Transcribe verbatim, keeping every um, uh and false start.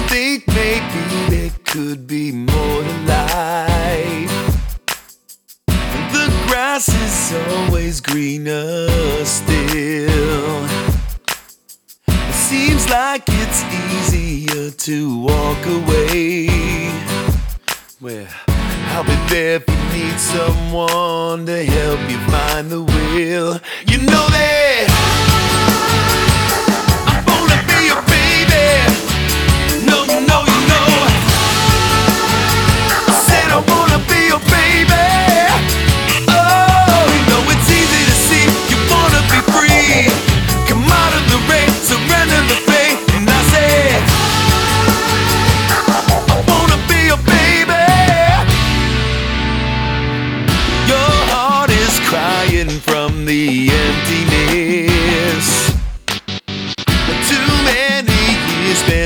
think maybe there could be more to life. The grass is always greener still. It seems like it's easier to walk away. Well, I'll be there if you need someone to help you find the will. You know that